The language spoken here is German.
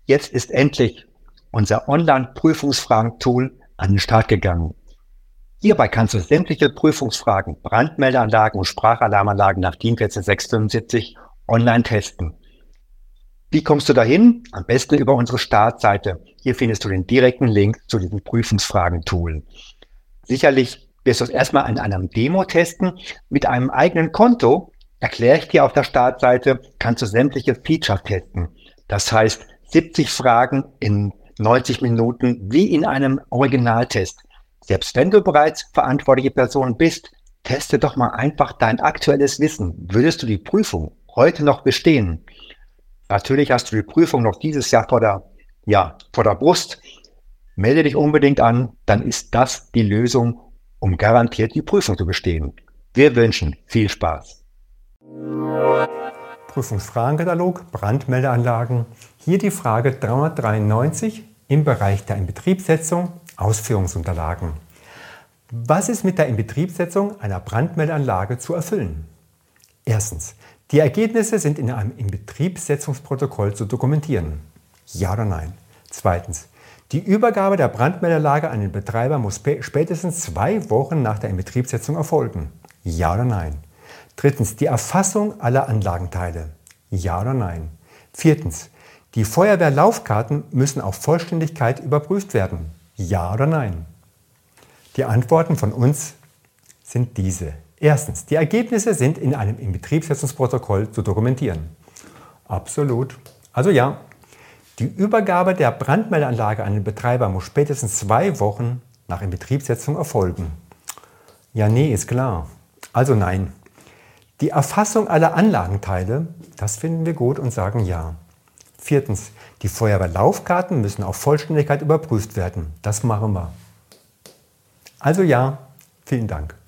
Jetzt ist endlich unser Online-Prüfungsfragen-Tool an den Start gegangen. Hierbei kannst du sämtliche Prüfungsfragen, Brandmeldeanlagen und Sprachalarmanlagen nach DIN 14675 online testen. Wie kommst du dahin? Am besten über unsere Startseite. Hier findest du den direkten Link zu diesem Prüfungsfragen-Tool. Sicherlich wirst du es erstmal in einem Demo testen. Mit einem eigenen Konto, erkläre ich dir auf der Startseite, kannst du sämtliche Features testen. Das heißt, 70 Fragen in 90 Minuten wie in einem Originaltest. Selbst wenn du bereits verantwortliche Person bist, teste doch mal einfach dein aktuelles Wissen. Würdest du die Prüfung heute noch bestehen? Natürlich hast du die Prüfung noch dieses Jahr vor der Brust. Melde dich unbedingt an, dann ist das die Lösung, um garantiert die Prüfung zu bestehen. Wir wünschen viel Spaß. Prüfungsfragenkatalog, Brandmeldeanlagen. Hier die Frage 393 im Bereich der Inbetriebssetzung, Ausführungsunterlagen. Was ist mit der Inbetriebssetzung einer Brandmeldeanlage zu erfüllen? Erstens, die Ergebnisse sind in einem Inbetriebssetzungsprotokoll zu dokumentieren. Ja oder nein? Zweitens, die Übergabe der Brandmeldeanlage an den Betreiber muss spätestens 2 Wochen nach der Inbetriebssetzung erfolgen. Ja oder nein? Drittens, die Erfassung aller Anlagenteile. Ja oder nein? Viertens, die Feuerwehrlaufkarten müssen auf Vollständigkeit überprüft werden. Ja oder nein? Die Antworten von uns sind diese. Erstens, die Ergebnisse sind in einem Inbetriebssetzungsprotokoll zu dokumentieren. Absolut. Also ja, die Übergabe der Brandmeldeanlage an den Betreiber muss spätestens 2 Wochen nach Inbetriebssetzung erfolgen. Ja, nee, ist klar. Also nein. Die Erfassung aller Anlagenteile, das finden wir gut und sagen ja. Viertens, die Feuerwehrlaufkarten müssen auf Vollständigkeit überprüft werden. Das machen wir. Also ja, vielen Dank.